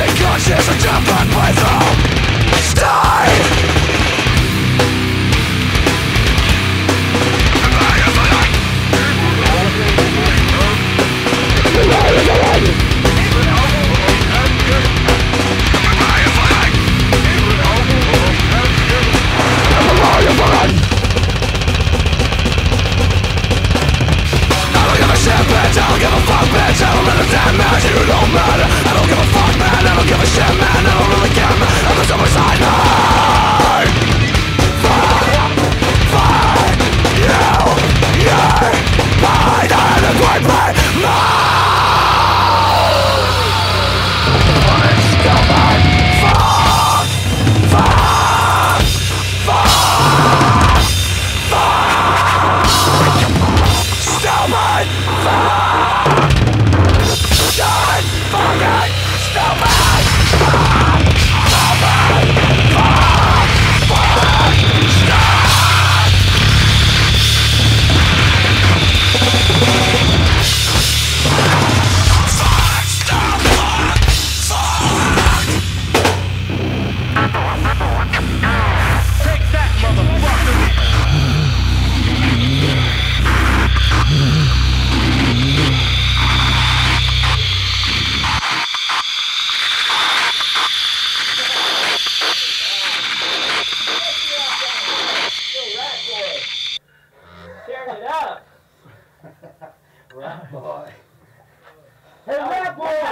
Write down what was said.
conscious of death and breathing. Stay! I don't give a fuck, bitch, I don't understand, man, you don't matter. I don't give a fuck, man, I don't give a shit, man, I don't really care, man, I'm the summer side, man. Fuck you, mine, and a great man, Turn it up. Rat boy. Hey, rat boy!